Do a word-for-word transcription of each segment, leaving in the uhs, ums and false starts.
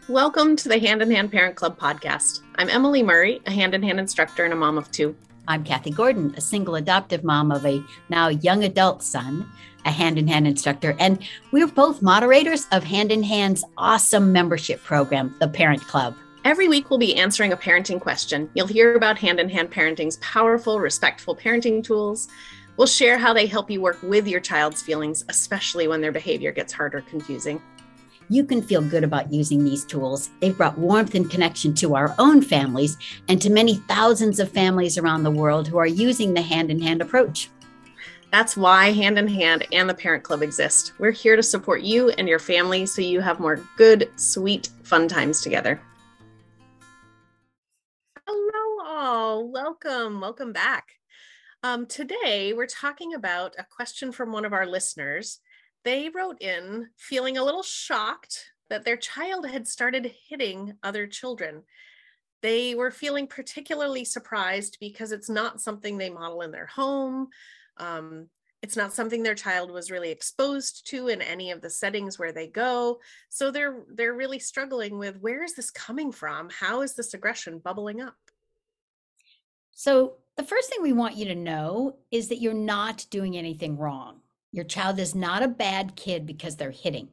Welcome to the Hand in Hand Parent Club podcast. I'm Emily Murray, a hand in hand instructor and a mom of two. I'm Kathy Gordon, a single adoptive mom of a now young adult son, a hand in hand instructor, and we're both moderators of Hand in Hand's awesome membership program, the Parent Club. Every week, we'll be answering a parenting question. You'll hear about Hand in Hand Parenting's powerful, respectful parenting tools. We'll share how they help you work with your child's feelings, especially when their behavior gets hard or confusing. You can feel good about using these tools. They've brought warmth and connection to our own families and to many thousands of families around the world who are using the hand in hand approach. That's why Hand in Hand and the Parent Club exist. We're here to support you and your family so you have more good, sweet, fun times together. Hello all, welcome, welcome back. Um, today, we're talking about a question from one of our listeners. They wrote in feeling a little shocked that their child had started hitting other children. They were feeling particularly surprised because it's not something they model in their home. Um, it's not something their child was really exposed to in any of the settings where they go. So they're they're really struggling with, where is this coming from? How is this aggression bubbling up? So the first thing we want you to know is that you're not doing anything wrong. Your child is not a bad kid because they're hitting.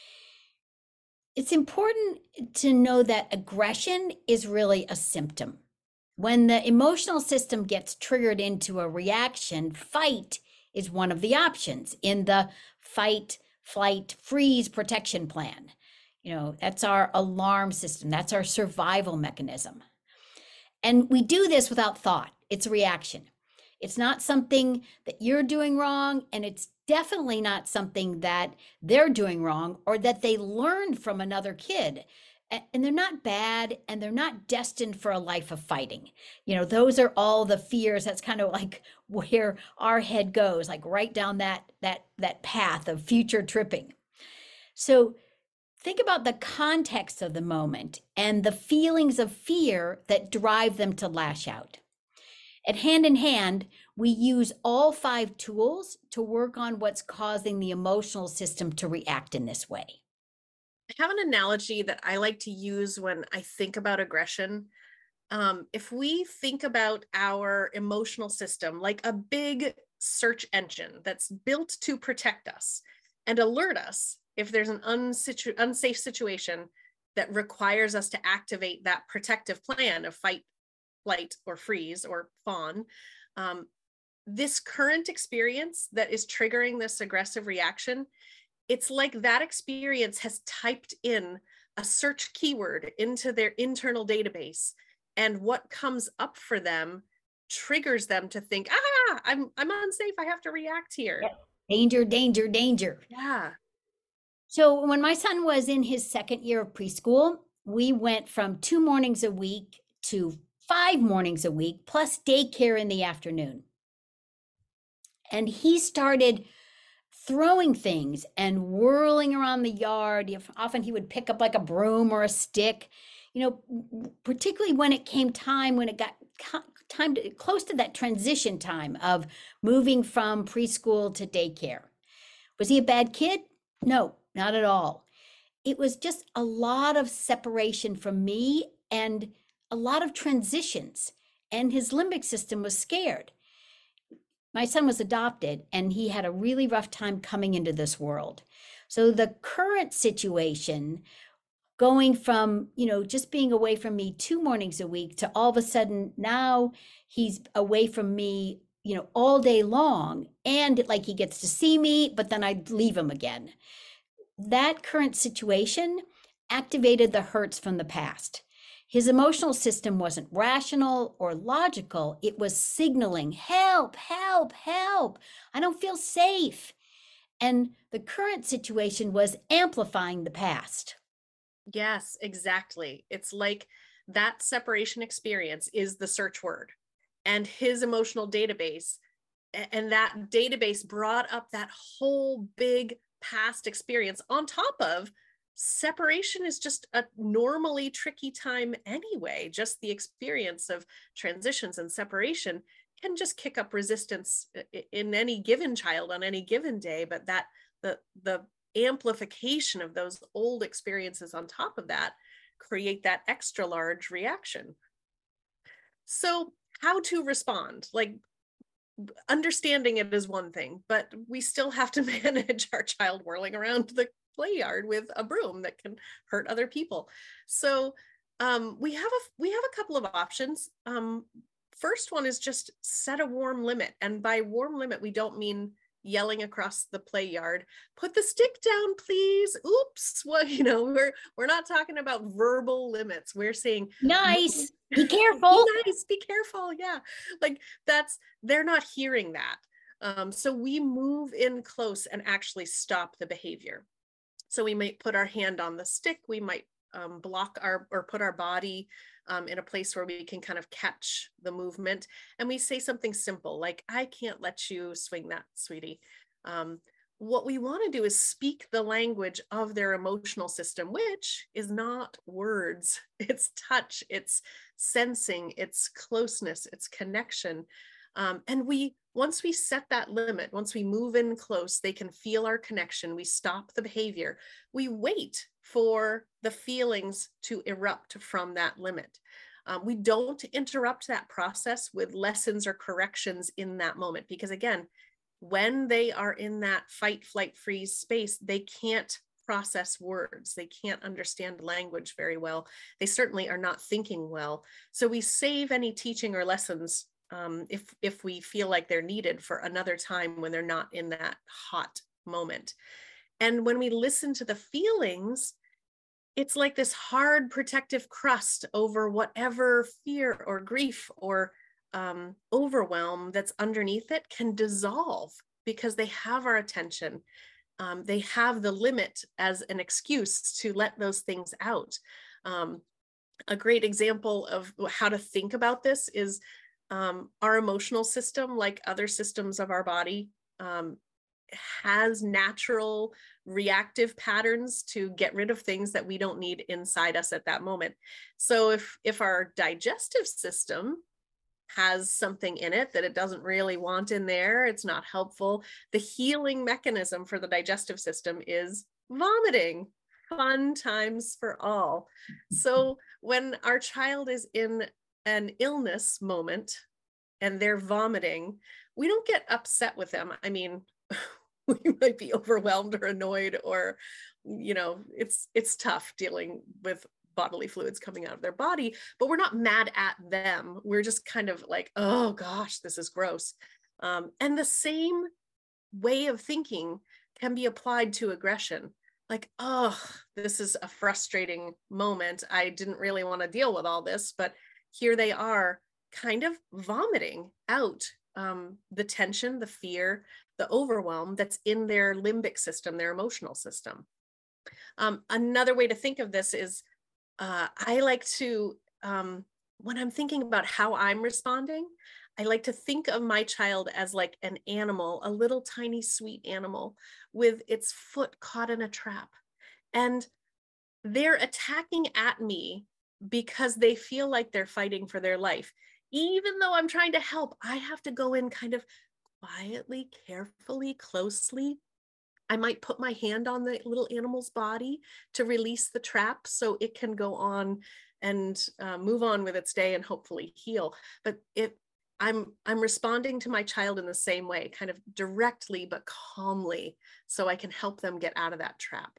It's important to know that aggression is really a symptom. When the emotional system gets triggered into a reaction, fight is one of the options in the fight, flight, freeze protection plan. You know, that's our alarm system. That's our survival mechanism. And we do this without thought. It's a reaction. It's not something that you're doing wrong, and it's definitely not something that they're doing wrong or that they learned from another kid. And they're not bad, and they're not destined for a life of fighting. You know, those are all the fears. That's kind of like where our head goes, like right down that that that path of future tripping. So think about the context of the moment and the feelings of fear that drive them to lash out. At Hand in Hand, we use all five tools to work on what's causing the emotional system to react in this way. I have an analogy that I like to use when I think about aggression. Um, if we think about our emotional system like a big search engine that's built to protect us and alert us if there's an unsitu- unsafe situation that requires us to activate that protective plan of fight, flight, or freeze, or fawn, um, this current experience that is triggering this aggressive reaction, it's like that experience has typed in a search keyword into their internal database, and what comes up for them triggers them to think, ah, I'm I'm unsafe, I have to react here. Yep. Danger, danger, danger. Yeah. So when my son was in his second year of preschool, we went from two mornings a week to five mornings a week, plus daycare in the afternoon. And he started throwing things and whirling around the yard. Often he would pick up like a broom or a stick, you know, particularly when it came time, when it got time to, close to that transition time of moving from preschool to daycare. Was he a bad kid? No, not at all. It was just a lot of separation from me and a lot of transitions, and his limbic system was scared. My son was adopted, and he had a really rough time coming into this world. So the current situation, going from, you know, just being away from me two mornings a week to all of a sudden now he's away from me, you know, all day long, and like he gets to see me, but then I'd leave him again. That current situation activated the hurts from the past. His emotional system wasn't rational or logical. It was signaling, help, help, help. I don't feel safe. And the current situation was amplifying the past. Yes, exactly. It's like that separation experience is the search word, and his emotional database, and that database brought up that whole big past experience on top of separation is just a normally tricky time anyway. Just the experience of transitions and separation can just kick up resistance in any given child on any given day. But that the the amplification of those old experiences on top of that create that extra large reaction. So how to respond? Like, understanding it is one thing, but we still have to manage our child whirling around the play yard with a broom that can hurt other people. So um, we have a we have a couple of options. Um, first one is just set a warm limit, and by warm limit we don't mean yelling across the play yard, put the stick down, please. Oops. Well, you know, we're we're not talking about verbal limits. We're saying nice, be careful. Be nice, be careful. Yeah. Like that's, they're not hearing that. Um, so we move in close and actually stop the behavior. So we might put our hand on the stick. We might um, block our, or put our body um, in a place where we can kind of catch the movement. And we say something simple, like, I can't let you swing that, sweetie. Um, what we want to do is speak the language of their emotional system, which is not words. It's touch, it's sensing, it's closeness, it's connection. Um, and we, once we set that limit, once we move in close, they can feel our connection. We stop the behavior. We wait for the feelings to erupt from that limit. Um, we don't interrupt that process with lessons or corrections in that moment, because again, when they are in that fight, flight, freeze space, they can't process words. They can't understand language very well. They certainly are not thinking well. So we save any teaching or lessons um, if, if we feel like they're needed for another time when they're not in that hot moment. And when we listen to the feelings, it's like this hard protective crust over whatever fear or grief or um, overwhelm that's underneath it can dissolve, because they have our attention. Um, they have the limit as an excuse to let those things out. Um, a great example of how to think about this is um, our emotional system, like other systems of our body, um, has natural reactive patterns to get rid of things that we don't need inside us at that moment. So if, if our digestive system has something in it that it doesn't really want in there, it's not helpful, the healing mechanism for the digestive system is vomiting. Fun times for all. So when our child is in an illness moment and they're vomiting, we don't get upset with them. I mean, we might be overwhelmed or annoyed, or, you know, it's it's tough dealing with bodily fluids coming out of their body, but we're not mad at them. We're just kind of like, oh gosh, this is gross. Um, and the same way of thinking can be applied to aggression. Like, oh, this is a frustrating moment. I didn't really want to deal with all this, but here they are kind of vomiting out um, the tension, the fear, the overwhelm that's in their limbic system, their emotional system. Um, another way to think of this is uh, I like to, um, when I'm thinking about how I'm responding, I like to think of my child as like an animal, a little tiny sweet animal with its foot caught in a trap. And they're attacking at me because they feel like they're fighting for their life. Even though I'm trying to help, I have to go in kind of quietly, carefully, closely. I might put my hand on the little animal's body to release the trap so it can go on and uh, move on with its day and hopefully heal. But it, I'm, I'm responding to my child in the same way, kind of directly but calmly, so I can help them get out of that trap.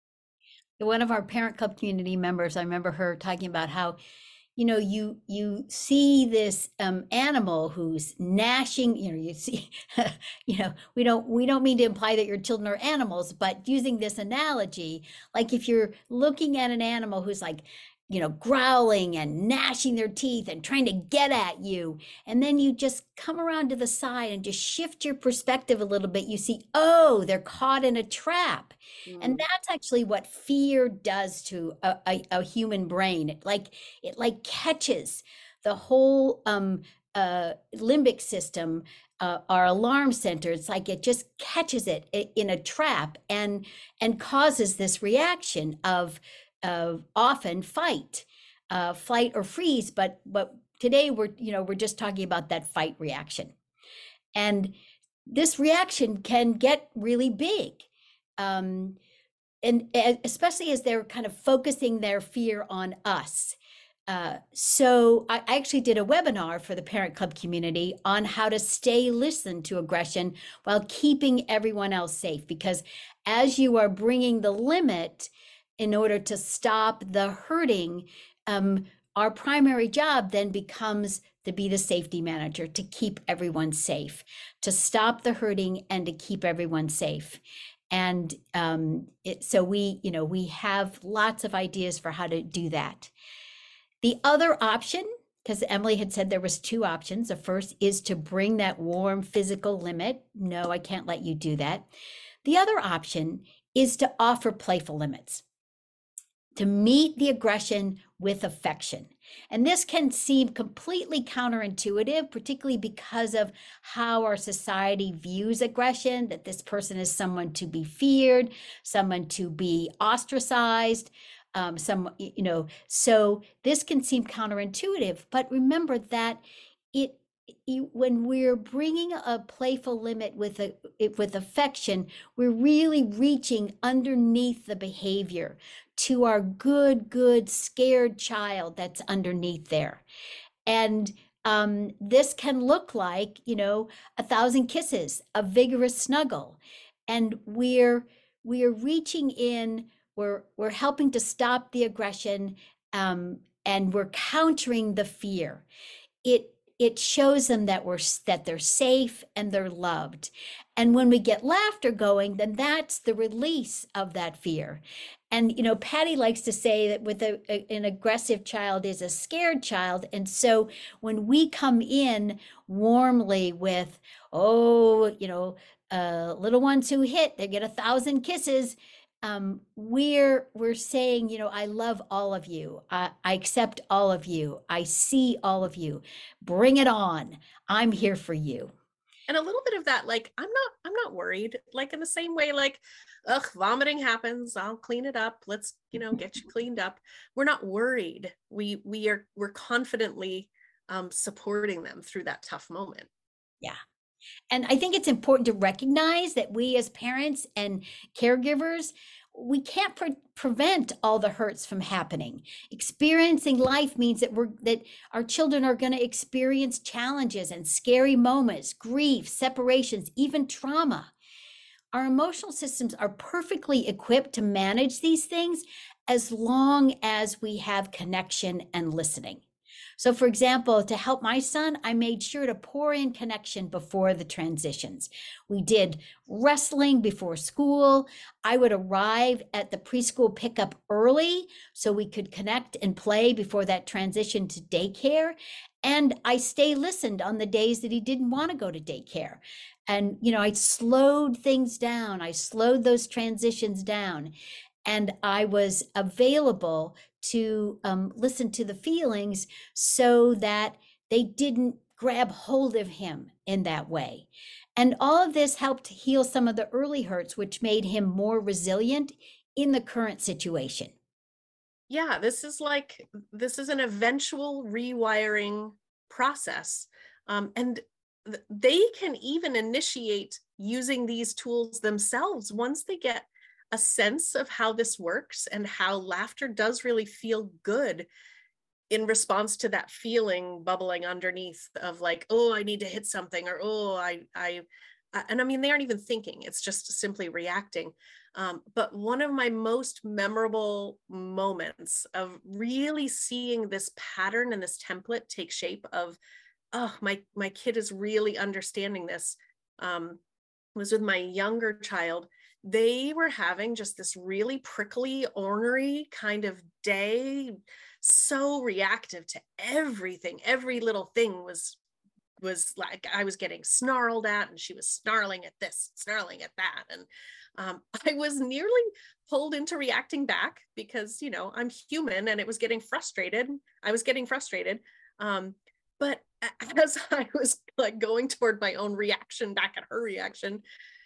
One of our parent club community members, I remember her talking about how, you know, you you see this um, animal who's gnashing. You know, you see, you know, we don't we don't mean to imply that your children are animals, but using this analogy, like if you're looking at an animal who's like, you know, growling and gnashing their teeth and trying to get at you, and then you just come around to the side and just shift your perspective a little bit, you see, oh, they're caught in a trap. Mm. And that's actually what fear does to a, a, a human brain. It like it like catches the whole um, uh, limbic system, uh, our alarm center. It's like it just catches it in a trap and and causes this reaction of Uh, often fight, uh, flight or freeze, but but today we're you know we're just talking about that fight reaction, and this reaction can get really big. Um, and e especially as they're kind of focusing their fear on us. Uh, so I I actually did a webinar for the Parent Club community on how to stay listen to aggression while keeping everyone else safe, because as you are bringing the limit in order to stop the hurting, um, our primary job then becomes to be the safety manager, to keep everyone safe, to stop the hurting and to keep everyone safe. And um, it, so we, you know, we have lots of ideas for how to do that. The other option, because Emily had said there was two options. The first is to bring that warm physical limit. No, I can't let you do that. The other option is to offer playful limits, to meet the aggression with affection. And this can seem completely counterintuitive, particularly because of how our society views aggression, that this person is someone to be feared, someone to be ostracized, um, some, you know, so this can seem counterintuitive, but remember that it, you, when we're bringing a playful limit with a with affection, we're really reaching underneath the behavior to our good, good scared child that's underneath there. And um, this can look like, you know, a thousand kisses, a vigorous snuggle, and we're we're reaching in. We're we're helping to stop the aggression, um, and we're countering the fear. It it shows them that we're that they're safe and they're loved. And when we get laughter going, then that's the release of that fear. And you know, Patty likes to say that with a, a, an aggressive child is a scared child. And so when we come in warmly with, oh, you know, uh, little ones who hit, they get a thousand kisses. Um, we're we're saying, you know, I love all of you. I, I accept all of you. I see all of you. Bring it on. I'm here for you. And a little bit of that, like, I'm not, I'm not worried, like in the same way, like, ugh, vomiting happens, I'll clean it up. Let's, you know, get you cleaned up. We're not worried. We, we are, we're confidently um, supporting them through that tough moment. Yeah. And I think it's important to recognize that we as parents and caregivers, we can't pre- prevent all the hurts from happening. Experiencing life means that we're that our children are going to experience challenges and scary moments, grief, separations, even trauma. Our emotional systems are perfectly equipped to manage these things as long as we have connection and listening. So for example, to help my son, I made sure to pour in connection before the transitions. We did wrestling before school. I would arrive at the preschool pickup early so we could connect and play before that transition to daycare. And I stay listened on the days that he didn't want to go to daycare. And, you know, I slowed things down. I slowed those transitions down. And I was available to um, listen to the feelings so that they didn't grab hold of him in that way. And all of this helped heal some of the early hurts, which made him more resilient in the current situation. Yeah, this is like, this is an eventual rewiring process. Um, and th- they can even initiate using these tools themselves once they get a sense of how this works and how laughter does really feel good in response to that feeling bubbling underneath of like, oh, I need to hit something, or oh, I, I, and I mean, they aren't even thinking, it's just simply reacting. Um, but one of my most memorable moments of really seeing this pattern and this template take shape of, oh, my, my kid is really understanding this, um, was with my younger child. They were having just this really prickly, ornery kind of day, so reactive to everything. Every little thing was was like I was getting snarled at, and she was snarling at this, snarling at that. And um, I was nearly pulled into reacting back because, you know, I'm human, and it was getting frustrated. I was getting frustrated. Um, but as I was like going toward my own reaction back at her reaction,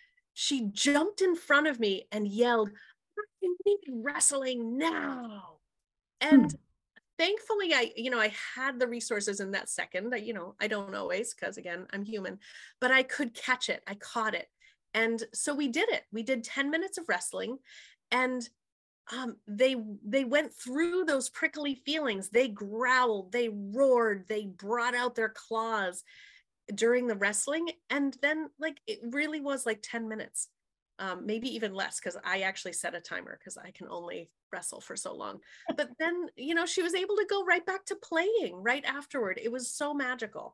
she jumped in front of me and yelled, "I need wrestling now." And Hmm. thankfully, I, you know, I had the resources in that second. I, you know, I don't always, because again, I'm human, but I could catch it. I caught it. And so we did it. We did ten minutes of wrestling. And um, they they went through those prickly feelings. They growled, they roared, they brought out their claws during the wrestling. And then like, it really was like ten minutes, um, maybe even less, because I actually set a timer because I can only wrestle for so long. But then, you know, she was able to go right back to playing right afterward. It was so magical.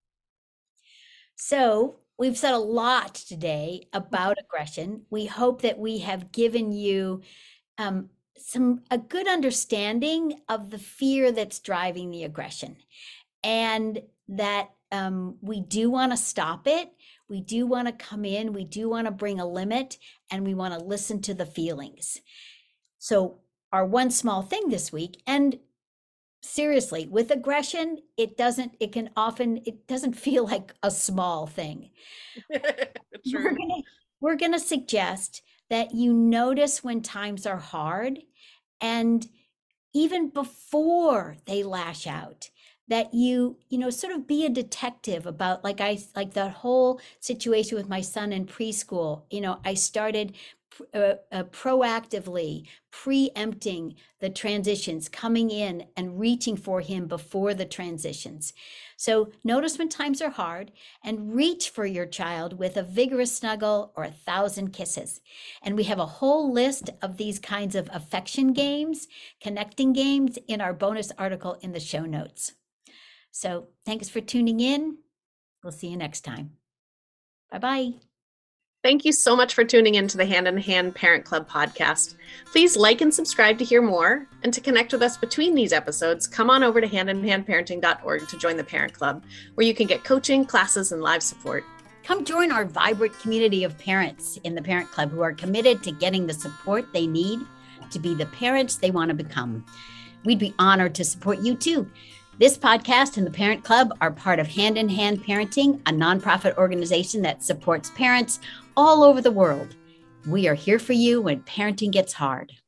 So we've said a lot today about aggression. We hope that we have given you um, some a good understanding of the fear that's driving the aggression, and that um, we do want to stop it. We do want to come in. We do want to bring a limit, and we want to listen to the feelings. So our one small thing this week, and seriously, with aggression, it doesn't, it can often, it doesn't feel like a small thing. True. We're gonna, we're gonna suggest that you notice when times are hard, and even before they lash out, that you, you know, sort of be a detective about, like I, like that whole situation with my son in preschool. You know, I started Uh, uh, proactively preempting the transitions, coming in and reaching for him before the transitions. So notice when times are hard and reach for your child with a vigorous snuggle or a thousand kisses. And we have a whole list of these kinds of affection games, connecting games, in our bonus article in the show notes. So thanks for tuning in. We'll see you next time. Bye-bye. Thank you so much for tuning in to the Hand in Hand Parent Club podcast. Please like and subscribe to hear more. And to connect with us between these episodes, come on over to hand in hand parenting dot org to join the Parent Club, where you can get coaching, classes, and live support. Come join our vibrant community of parents in the Parent Club who are committed to getting the support they need to be the parents they want to become. We'd be honored to support you too. This podcast and the Parent Club are part of Hand in Hand Parenting, a nonprofit organization that supports parents all over the world. We are here for you when parenting gets hard.